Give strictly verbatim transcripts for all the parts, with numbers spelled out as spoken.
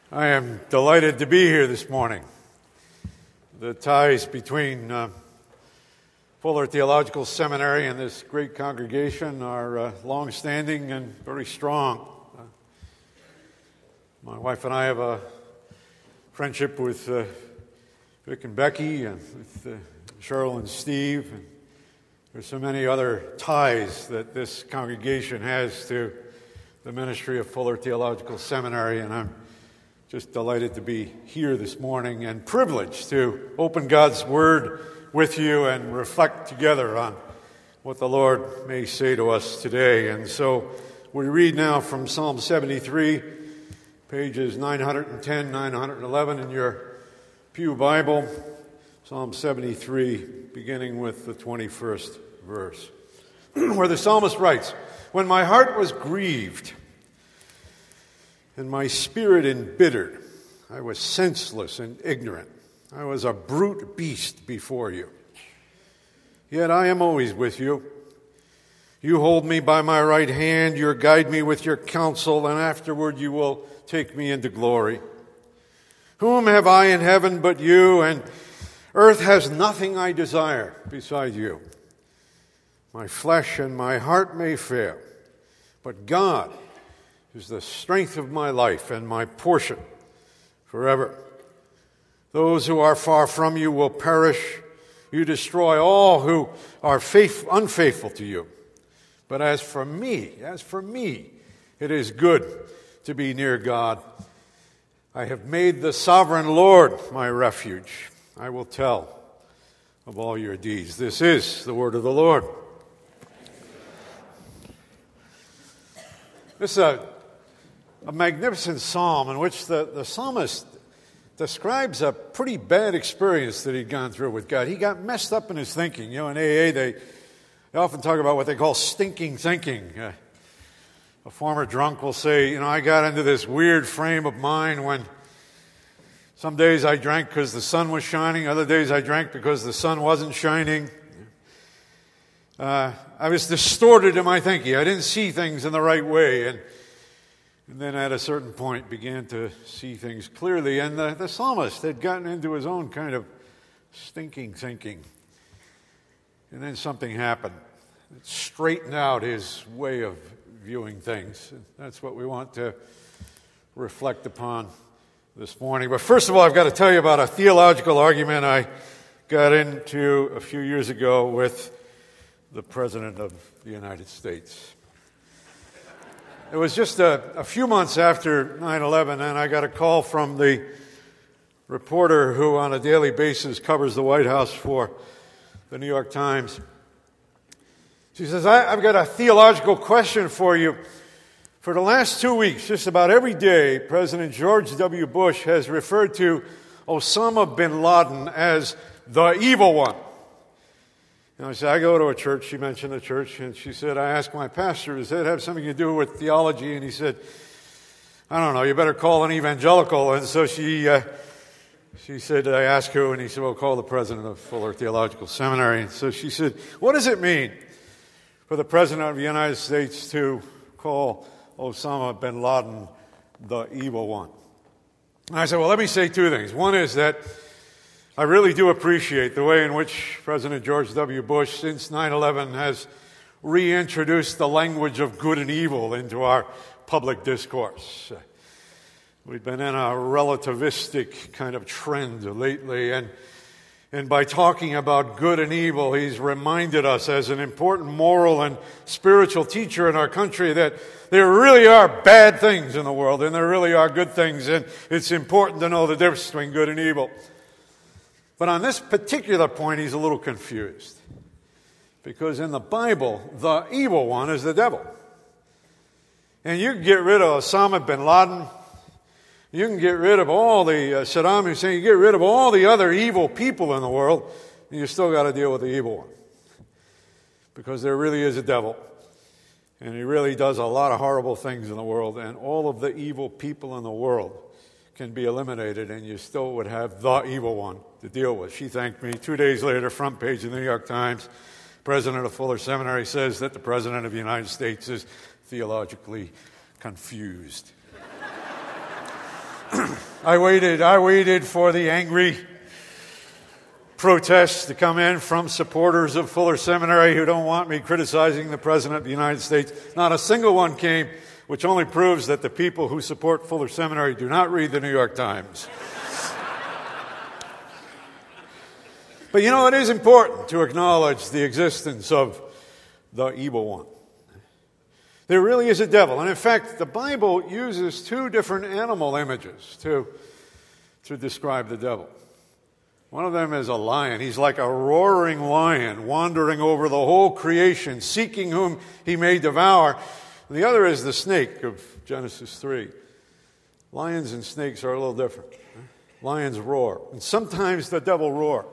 I am delighted to be here this morning. The ties between uh, Fuller Theological Seminary and this great congregation are uh, long-standing and very strong. Uh, my wife and I have a friendship with uh, Vic and Becky and with uh, Cheryl and Steve. And there's so many other ties that this congregation has to the ministry of Fuller Theological Seminary, and I'm just delighted to be here this morning and privileged to open God's Word with you and reflect together on what the Lord may say to us today. And so we read now from Psalm seventy-three, pages nine ten, nine eleven in your Pew Bible. Psalm seventy-three, beginning with the twenty-first verse, where the psalmist writes, "When my heart was grieved and my spirit embittered, I was senseless and ignorant. I was a brute beast before you. Yet I am always with you. You hold me by my right hand, you guide me with your counsel, and afterward you will take me into glory. Whom have I in heaven but you, and earth has nothing I desire beside you. My flesh and my heart may fail, but God is the strength of my life and my portion forever. Those who are far from you will perish. You destroy all who are faith, unfaithful to you. But as for me, as for me, it is good to be near God. I have made the sovereign Lord my refuge. I will tell of all your deeds." This is the word of the Lord. This is a, a magnificent psalm in which the, the psalmist describes a pretty bad experience that he'd gone through with God. He got messed up in his thinking. You know, in A A, they, they often talk about what they call stinking thinking. Uh, a former drunk will say, you know, I got into this weird frame of mind when some days I drank because the sun was shining, other days I drank because the sun wasn't shining. Uh, I was distorted in my thinking. I didn't see things in the right way. And, and then at a certain point began to see things clearly. And the, the psalmist had gotten into his own kind of stinking thinking. And then something happened. It straightened out his way of viewing things. And that's what we want to reflect upon this morning. But first of all, I've got to tell you about a theological argument I got into a few years ago with the President of the United States. It was just a, a few months after nine eleven, and I got a call from the reporter who on a daily basis covers the White House for the New York Times. She says, I, I've got a theological question for you. For the last two weeks, just about every day, President George W. Bush has referred to Osama bin Laden as the evil one. And I said, I go to a church. She mentioned a church, and she said, I asked my pastor, does that have something to do with theology? And he said, I don't know, you better call an evangelical. And so she uh, she said, I asked who? And he said, well, call the president of Fuller Theological Seminary. And so she said, what does it mean for the president of the United States to call Osama bin Laden the evil one? And I said, well, let me say two things. One is that I really do appreciate the way in which President George W. Bush, since nine eleven, has reintroduced the language of good and evil into our public discourse. We've been in a relativistic kind of trend lately, and, and by talking about good and evil, he's reminded us as an important moral and spiritual teacher in our country that there really are bad things in the world, and there really are good things, and it's important to know the difference between good and evil. But on this particular point, he's a little confused. Because in the Bible, the evil one is the devil. And you can get rid of Osama bin Laden. You can get rid of all the, uh, Saddam Hussein, you get rid of all the other evil people in the world, and you still got to deal with the evil one. Because there really is a devil. And he really does a lot of horrible things in the world, and all of the evil people in the world can be eliminated, and you still would have the evil one to deal with. She thanked me. Two days later, front page of the New York Times, president of Fuller Seminary says that the President of the United States is theologically confused. I waited, I waited for the angry protests to come in from supporters of Fuller Seminary who don't want me criticizing the President of the United States. Not a single one came, which only proves that the people who support Fuller Seminary do not read the New York Times. But you know, it is important to acknowledge the existence of the evil one. There really is a devil. And in fact, the Bible uses two different animal images to, to describe the devil. One of them is a lion. He's like a roaring lion wandering over the whole creation, seeking whom he may devour. And the other is the snake of Genesis three. Lions and snakes are a little different. Lions roar. And sometimes the devil roars.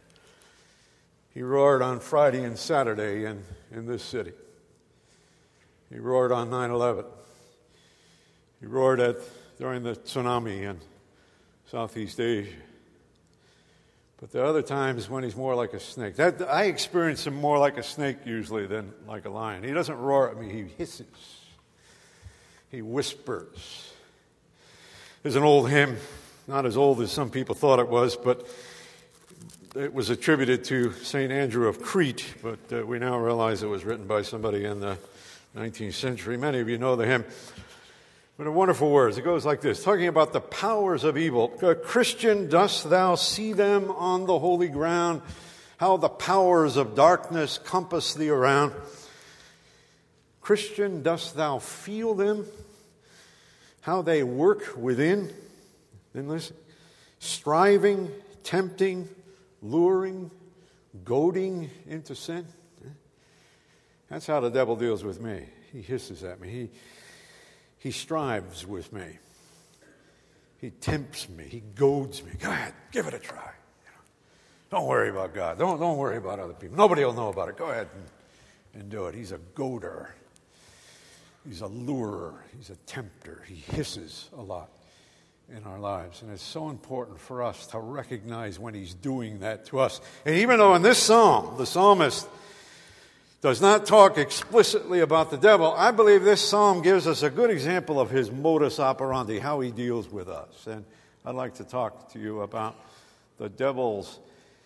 He roared on Friday and Saturday in, in this city. He roared on nine eleven. He roared at during the tsunami in Southeast Asia. But there are other times when he's more like a snake. That, I experience him more like a snake usually than like a lion. He doesn't roar at me. He hisses. He whispers. There's an old hymn, not as old as some people thought it was, but it was attributed to Saint Andrew of Crete, but uh, we now realize it was written by somebody in the nineteenth century. Many of you know the hymn. But in wonderful words, it goes like this, talking about the powers of evil. Christian, dost thou see them on the holy ground? How the powers of darkness compass thee around? Christian, dost thou feel them? How they work within? Then listen. Striving, tempting, luring, goading into sin. That's how the devil deals with me. He hisses at me. He He strives with me. He tempts me. He goads me. Go ahead, give it a try. You know, don't worry about God. Don't, don't worry about other people. Nobody will know about it. Go ahead and, and do it. He's a goader. He's a lurer. He's a tempter. He hisses a lot in our lives. And it's so important for us to recognize when he's doing that to us. And even though in this psalm, the psalmist does not talk explicitly about the devil, I believe this psalm gives us a good example of his modus operandi, how he deals with us. And I'd like to talk to you about the devil's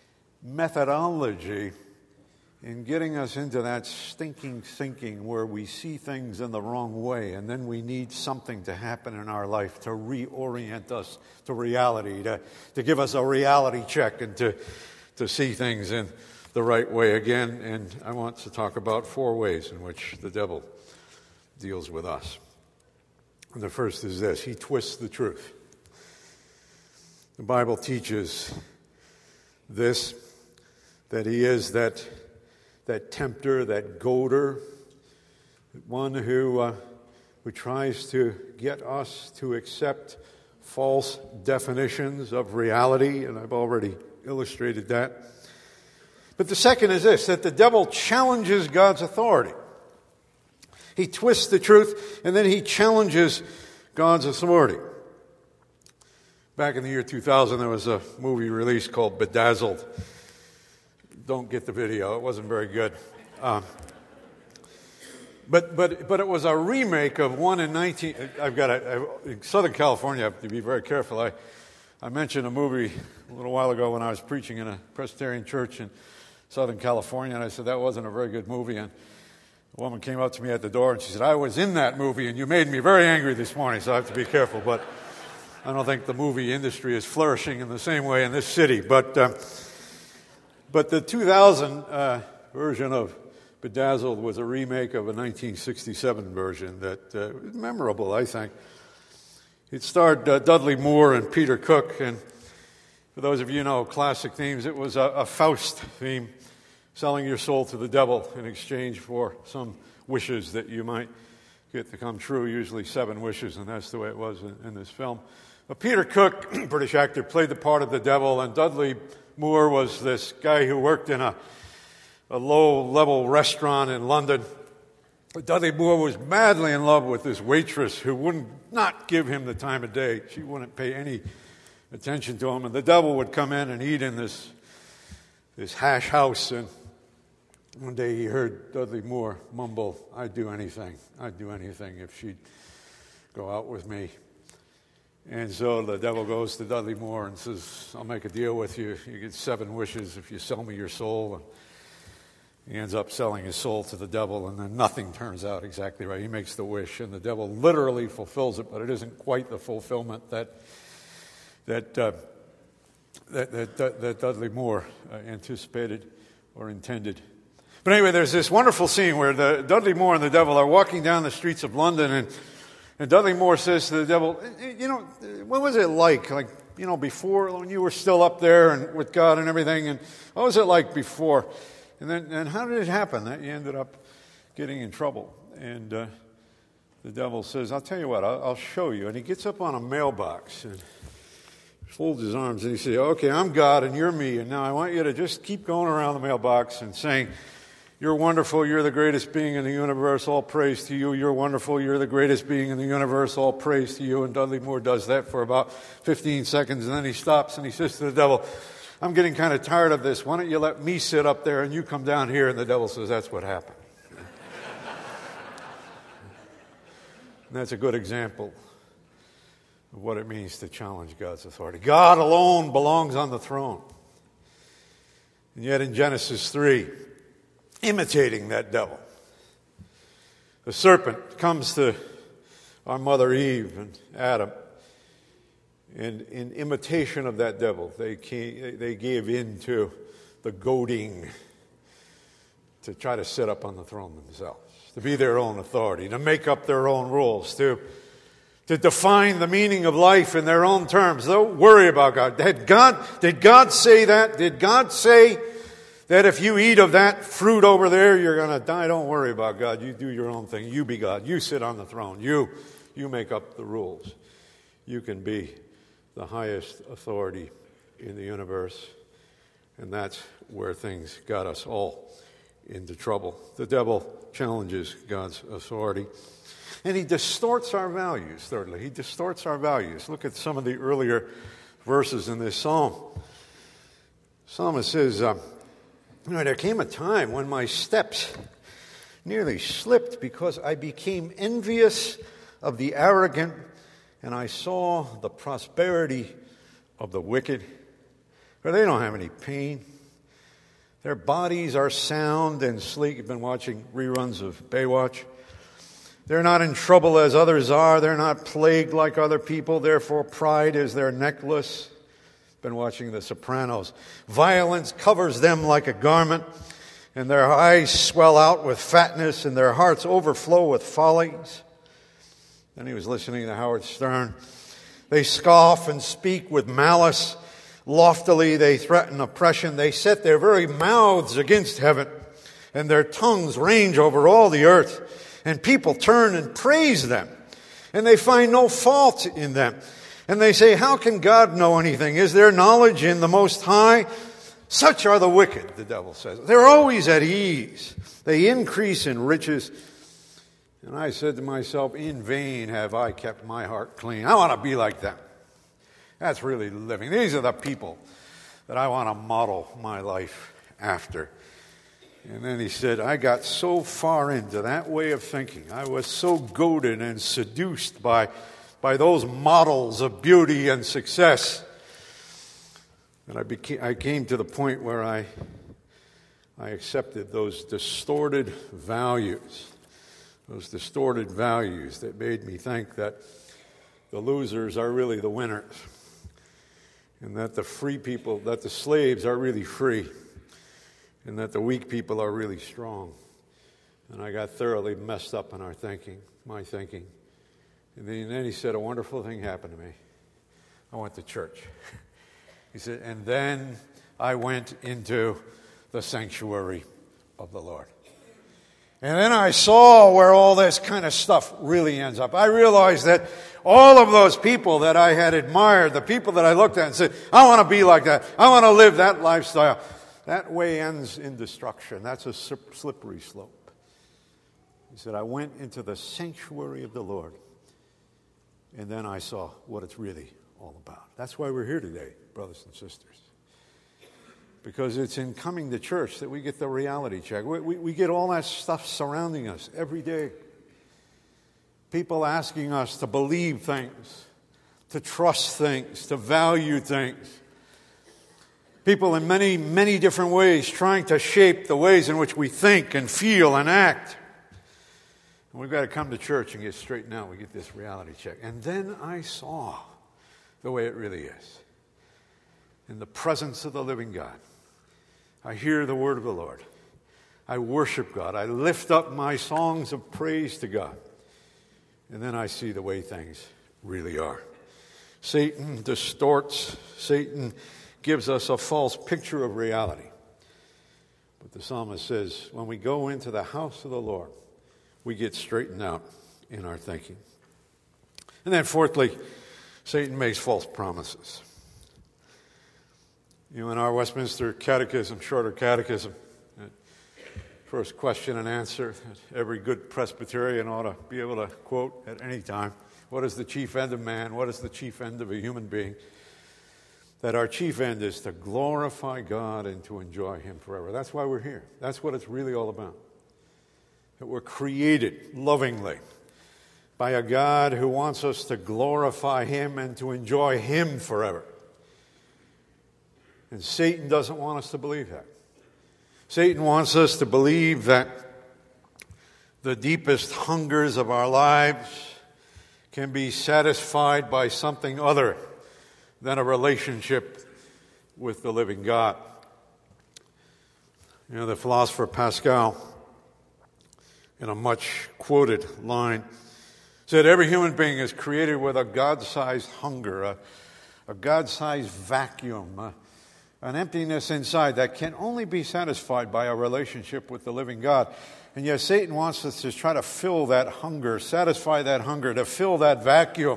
methodology in getting us into that stinking thinking where we see things in the wrong way, and then we need something to happen in our life to reorient us to reality, to, to give us a reality check and to, to see things in the right way again. And I want to talk about four ways in which the devil deals with us. And the first is this: he twists the truth. The Bible teaches this, that he is that, that tempter, that goader, one who, uh, who tries to get us to accept false definitions of reality, and I've already illustrated that. But the second is this, that the devil challenges God's authority. He twists the truth, and then he challenges God's authority. Back in the year two thousand, there was a movie released called Bedazzled. Don't get the video. It wasn't very good. Um, but but but it was a remake of one in nineteen... I've got a... In Southern California, I have to be very careful. I, I mentioned a movie a little while ago when I was preaching in a Presbyterian church in Southern California, and I said that wasn't a very good movie. And a woman came up to me at the door and she said, I was in that movie and you made me very angry this morning, so I have to be careful. But I don't think the movie industry is flourishing in the same way in this city. But uh, but the two thousand uh, version of Bedazzled was a remake of a nineteen sixty-seven version that uh, was memorable, I think. It starred uh, Dudley Moore and Peter Cook, and for those of you who know classic themes, it was a, a Faust theme, selling your soul to the devil in exchange for some wishes that you might get to come true, usually seven wishes, and that's the way it was in, in this film. But Peter Cook, British actor, played the part of the devil, and Dudley Moore was this guy who worked in a, a low-level restaurant in London. But Dudley Moore was madly in love with this waitress who wouldn't not give him the time of day. She wouldn't pay any attention to him, and the devil would come in and eat in this this hash house. And one day he heard Dudley Moore mumble, I'd do anything, I'd do anything if she'd go out with me. And so the devil goes to Dudley Moore and says, I'll make a deal with you. You get seven wishes if you sell me your soul. And he ends up selling his soul to the devil, and then nothing turns out exactly right. He makes the wish, and the devil literally fulfills it, but it isn't quite the fulfillment that that uh, that, that, that, that Dudley Moore uh, anticipated or intended. But anyway, there's this wonderful scene where the Dudley Moore and the devil are walking down the streets of London, and, and Dudley Moore says to the devil, you know, what was it like, like, you know, before, when you were still up there and with God and everything, and what was it like before? And then, and how did it happen that you ended up getting in trouble? And uh, the devil says, I'll tell you what, I'll, I'll show you. And he gets up on a mailbox and folds his arms and he says, okay, I'm God and you're me, and now I want you to just keep going around the mailbox and saying, you're wonderful, you're the greatest being in the universe, all praise to you. You're wonderful, you're the greatest being in the universe, all praise to you. And Dudley Moore does that for about fifteen seconds, and then he stops and he says to the devil, I'm getting kind of tired of this. Why don't you let me sit up there and you come down here? And the devil says, that's what happened. And that's a good example of what it means to challenge God's authority. God alone belongs on the throne. And yet in Genesis three, imitating that devil, the serpent comes to our mother Eve and Adam, and in imitation of that devil, they came, they gave in to the goading to try to sit up on the throne themselves, to be their own authority, to make up their own rules, to, to define the meaning of life in their own terms. Don't worry about God. Did God, did God say that? Did God say that if you eat of that fruit over there, you're going to die? Don't worry about God. You do your own thing. You be God. You sit on the throne. You, you make up the rules. You can be the highest authority in the universe. And that's where things got us all into trouble. The devil challenges God's authority. And he distorts our values, thirdly. He distorts our values. Look at some of the earlier verses in this psalm. The psalmist says, uh, you know, there came a time when my steps nearly slipped because I became envious of the arrogant, and I saw the prosperity of the wicked. For they don't have any pain. Their bodies are sound and sleek. You've been watching reruns of Baywatch. They're not in trouble as others are. They're not plagued like other people. Therefore, pride is their necklace. Been watching The Sopranos. Violence covers them like a garment, and their eyes swell out with fatness, and their hearts overflow with follies. Then he was listening to Howard Stern. They scoff and speak with malice. Loftily they threaten oppression. They set their very mouths against heaven, and their tongues range over all the earth. And people turn and praise them, and they find no fault in them. And they say, how can God know anything? Is there knowledge in the Most High? Such are the wicked, the devil says. They're always at ease. They increase in riches. And I said to myself, in vain have I kept my heart clean. I want to be like them. That's really living. These are the people that I want to model my life after. And then he said, I got so far into that way of thinking. I was so goaded and seduced by by those models of beauty and success. And I became, I came to the point where I, I accepted those distorted values, those distorted values that made me think that the losers are really the winners, and that the free people, that the slaves are really free, and that the weak people are really strong. And I got thoroughly messed up in our thinking, my thinking. And then he said, a wonderful thing happened to me. I went to church. He said, and then I went into the sanctuary of the Lord. And then I saw where all this kind of stuff really ends up. I realized that all of those people that I had admired, the people that I looked at and said, I want to be like that. I want to live that lifestyle. That way ends in destruction. That's a slippery slope. He said, I went into the sanctuary of the Lord. And then I saw what it's really all about. That's why we're here today, brothers and sisters. Because it's in coming to church that we get the reality check. We, we, we get all that stuff surrounding us every day. People asking us to believe things, to trust things, to value things. People in many, many different ways trying to shape the ways in which we think and feel and act. And we've got to come to church and get straightened out. We get this reality check. And then I saw the way it really is. In the presence of the living God, I hear the word of the Lord. I worship God. I lift up my songs of praise to God. And then I see the way things really are. Satan distorts. Satan gives us a false picture of reality. But the psalmist says, when we go into the house of the Lord, we get straightened out in our thinking. And then fourthly, Satan makes false promises. You know, in our Westminster Catechism, Shorter Catechism, first question and answer that every good Presbyterian ought to be able to quote at any time. What is the chief end of man? What is the chief end of a human being? That our chief end is to glorify God and to enjoy Him forever. That's why we're here. That's what it's really all about. That we're created lovingly by a God who wants us to glorify Him and to enjoy Him forever. And Satan doesn't want us to believe that. Satan wants us to believe that the deepest hungers of our lives can be satisfied by something other than a relationship with the living God. You know, the philosopher Pascal, in a much quoted line, said every human being is created with a God-sized hunger, a, a God-sized vacuum, a, an emptiness inside that can only be satisfied by a relationship with the living God. And yet Satan wants us to try to fill that hunger, satisfy that hunger, to fill that vacuum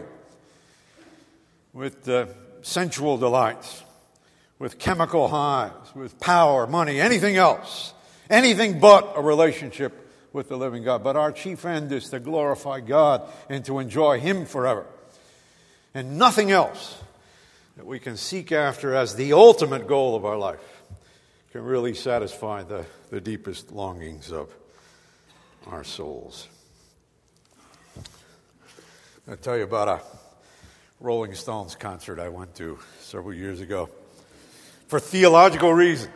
with uh, sensual delights, with chemical highs, with power, money, anything else, anything but a relationship with the living God. But our chief end is to glorify God and to enjoy Him forever. And nothing else that we can seek after as the ultimate goal of our life can really satisfy the, the deepest longings of our souls. I'll tell you about a Rolling Stones concert I went to several years ago for theological reasons.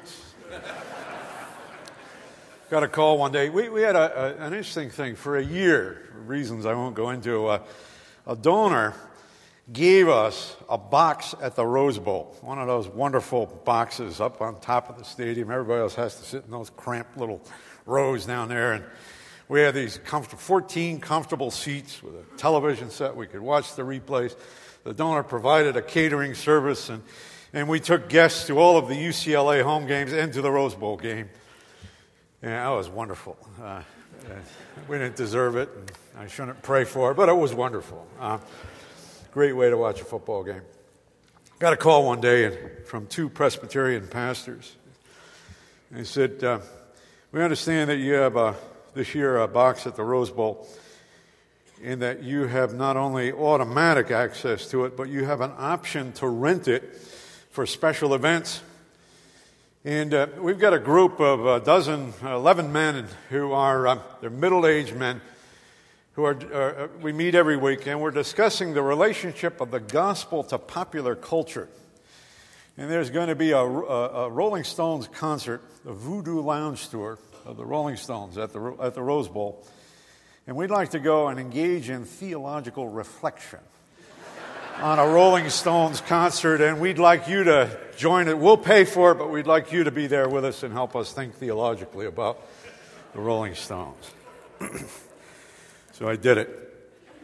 Got a call one day. We, we had a, a, an interesting thing. For a year, for reasons I won't go into, uh, a donor gave us a box at the Rose Bowl, one of those wonderful boxes up on top of the stadium. Everybody else has to sit in those cramped little rows down there. And we had these comfortable, fourteen comfortable seats with a television set. We could watch the replays. The donor provided a catering service, and, and we took guests to all of the U C L A home games and to the Rose Bowl game. And that was wonderful. Uh, we didn't deserve it, and I shouldn't pray for it, but it was wonderful. Uh, great way to watch a football game. Got a call one day and, from two Presbyterian pastors. They said, uh, we understand that you have a, this year a box at the Rose Bowl, in that you have not only automatic access to it, but you have an option to rent it for special events. And uh, we've got a group of a dozen, eleven men who are, uh, they're middle-aged men, who are, uh, we meet every week, and we're discussing the relationship of the gospel to popular culture. And there's going to be a, a, a Rolling Stones concert, the Voodoo Lounge tour of the Rolling Stones at the, at the Rose Bowl. And we'd like to go and engage in theological reflection on a Rolling Stones concert, and we'd like you to join it. We'll pay for it, but we'd like you to be there with us and help us think theologically about the Rolling Stones. So I did it.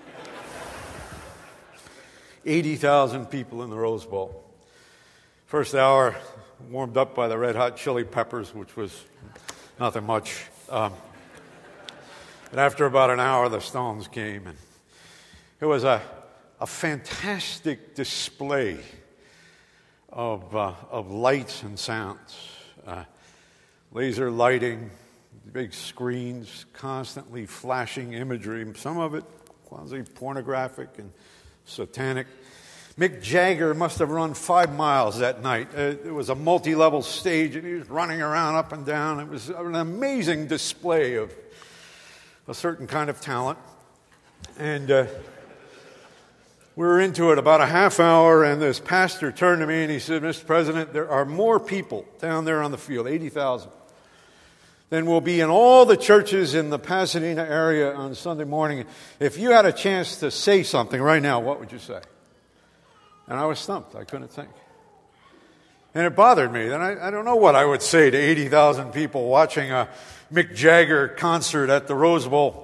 eighty thousand people in the Rose Bowl. First hour warmed up by the Red Hot Chili Peppers, which was nothing much. Um, but after about an hour, the Stones came, and it was a a fantastic display of uh, of lights and sounds, uh, laser lighting, big screens, constantly flashing imagery. Some of it quasi-pornographic and satanic. Mick Jagger must have run five miles that night. Uh, it was a multi-level stage, and he was running around up and down. It was an amazing display of a certain kind of talent. And uh, We were into it about a half hour, and this pastor turned to me and he said, Mister President, there are more people down there on the field, eighty thousand, than will be in all the churches in the Pasadena area on Sunday morning. If you had a chance to say something right now, what would you say? And I was stumped. I couldn't think. And it bothered me. And I, I don't know what I would say to eighty thousand people watching a Mick Jagger concert at the Rose Bowl.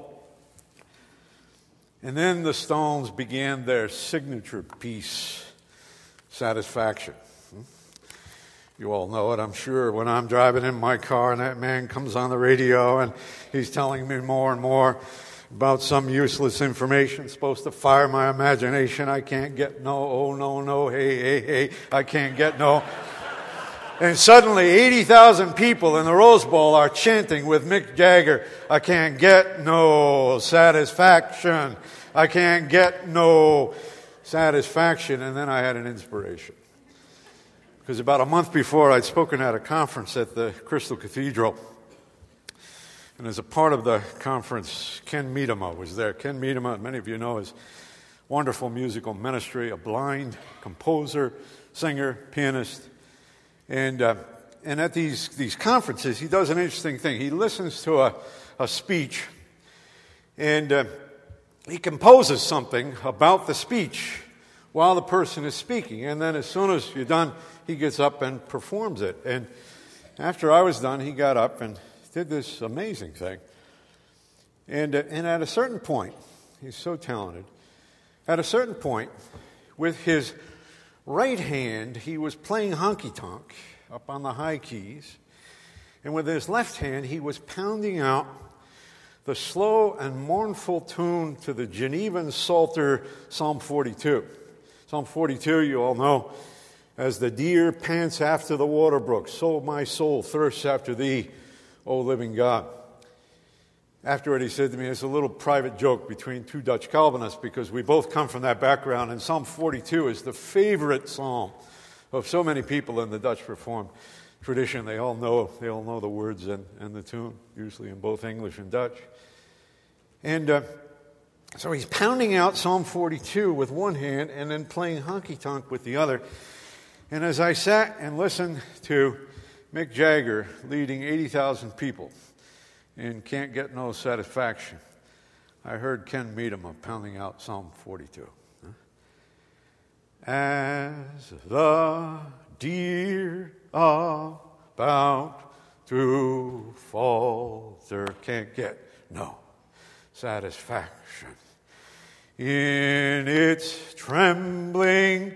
And then the Stones began their signature piece, Satisfaction. You all know it, I'm sure, when I'm driving in my car and that man comes on the radio and he's telling me more and more about some useless information supposed to fire my imagination. I can't get no, oh, no, no, hey, hey, hey, I can't get no. And suddenly eighty thousand people in the Rose Bowl are chanting with Mick Jagger, I can't get no satisfaction. I can't get no satisfaction. And then I had an inspiration. Because about a month before, I'd spoken at a conference at the Crystal Cathedral. And as a part of the conference, Ken Miedema was there. Ken Miedema, many of you know, his wonderful musical ministry, a blind composer, singer, pianist. And uh, and at these, these conferences, he does an interesting thing. He listens to a, a speech, and uh, he composes something about the speech while the person is speaking. And then as soon as you're done, he gets up and performs it. And after I was done, he got up and did this amazing thing. And, uh, and at a certain point, he's so talented, at a certain point, with his right hand, he was playing honky-tonk up on the high keys. And with his left hand, he was pounding out the slow and mournful tune to the Genevan Psalter, Psalm forty-two. Psalm forty-two, you all know, as the deer pants after the water brook, so my soul thirsts after thee, O living God. Afterward, he said to me, it's a little private joke between two Dutch Calvinists because we both come from that background, and Psalm forty-two is the favorite psalm of so many people in the Dutch Reformed tradition. They all know they all know the words and, and the tune, usually in both English and Dutch. And uh, so he's pounding out Psalm forty-two with one hand and then playing honky-tonk with the other. And as I sat and listened to Mick Jagger leading eighty thousand people and Can't Get No Satisfaction, I heard Ken Miedema pounding out Psalm forty-two. As the deer about to falter, can't get no satisfaction. In its trembling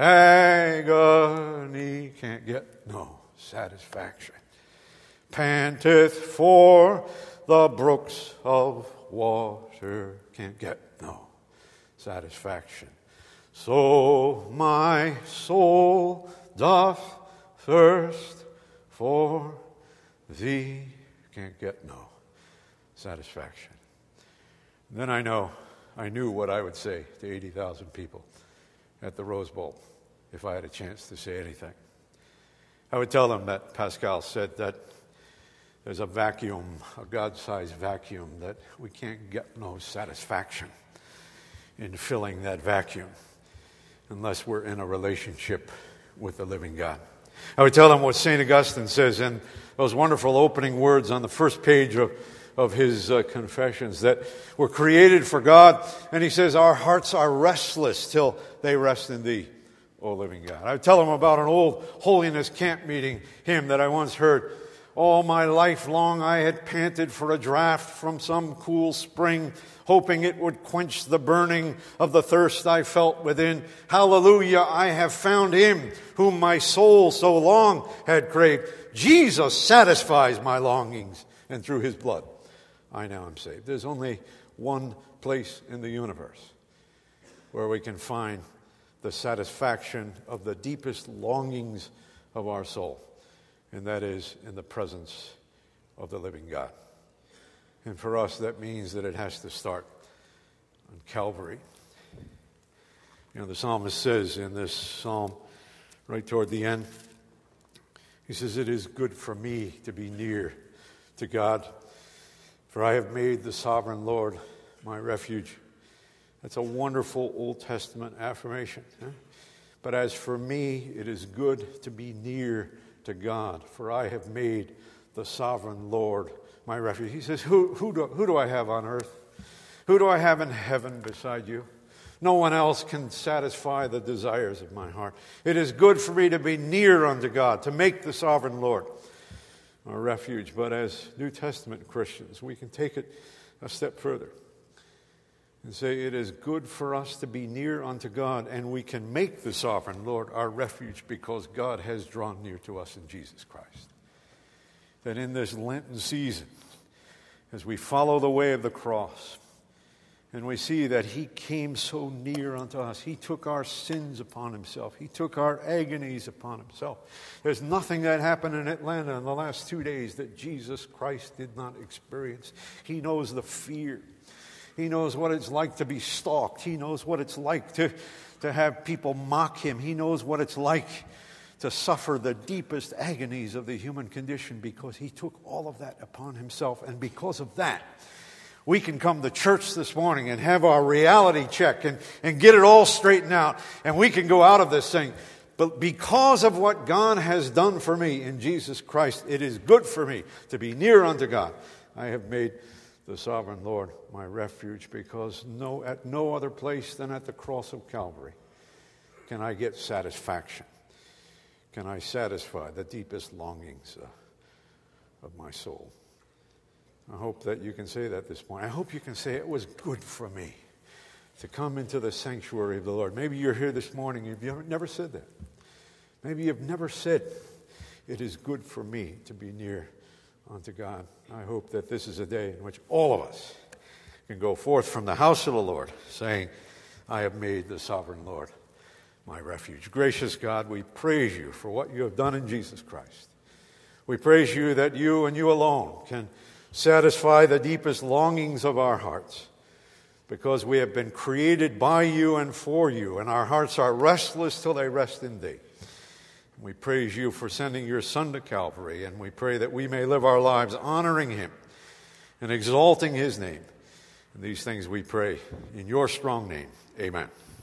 agony, can't get no satisfaction. Panteth for the brooks of water, can't get no satisfaction. So my soul doth thirst for thee, can't get no satisfaction. And then I know, I knew what I would say to eighty thousand people at the Rose Bowl if I had a chance to say anything. I would tell them that Pascal said that there's a vacuum, a God-sized vacuum, that we can't get no satisfaction in filling that vacuum unless we're in a relationship with the living God. I would tell them what Saint Augustine says in those wonderful opening words on the first page of, of his uh, Confessions, that we're created for God, and he says our hearts are restless till they rest in thee, O living God. I would tell them about an old holiness camp meeting hymn that I once heard. All my life long I had panted for a draught from some cool spring, hoping it would quench the burning of the thirst I felt within. Hallelujah, I have found him whom my soul so long had craved. Jesus satisfies my longings, and through his blood I now am saved. There's only one place in the universe where we can find the satisfaction of the deepest longings of our soul, and that is in the presence of the living God. And for us, that means that it has to start on Calvary. You know, the psalmist says in this psalm, right toward the end, he says, it is good for me to be near to God, for I have made the sovereign Lord my refuge, That's a wonderful Old Testament affirmation. Huh? But as for me, it is good to be near to God, for I have made the sovereign Lord my refuge. He says, who, who, do, who do I have on earth? Who do I have in heaven beside you? No one else can satisfy the desires of my heart. It is good for me to be near unto God, to make the sovereign Lord our refuge. But as New Testament Christians, we can take it a step further and say it is good for us to be near unto God, and we can make the sovereign Lord our refuge because God has drawn near to us in Jesus Christ. That in this Lenten season, as we follow the way of the cross, and we see that he came so near unto us. He took our sins upon himself. He took our agonies upon himself. There's nothing that happened in Atlanta in the last two days that Jesus Christ did not experience. He knows the fear. He knows what it's like to be stalked. He knows what it's like to, to have people mock him. He knows what it's like to suffer the deepest agonies of the human condition because he took all of that upon himself. And because of that, we can come to church this morning and have our reality check and, and get it all straightened out. And we can go out of this thing. But because of what God has done for me in Jesus Christ, it is good for me to be near unto God. I have made the sovereign Lord my refuge, because no, at no other place than at the cross of Calvary can I get satisfaction. Can I satisfy the deepest longings uh, of my soul? I hope that you can say that this morning. I hope you can say it was good for me to come into the sanctuary of the Lord. Maybe you're here this morning and you've never said that. Maybe you've never said, it is good for me to be near unto God. I hope that this is a day in which all of us can go forth from the house of the Lord saying, I have made the sovereign Lord my refuge. Gracious God, we praise you for what you have done in Jesus Christ. We praise you that you and you alone can satisfy the deepest longings of our hearts, because we have been created by you and for you, and our hearts are restless till they rest in thee. We praise you for sending your Son to Calvary, and we pray that we may live our lives honoring him and exalting his name. And these things we pray in your strong name. Amen.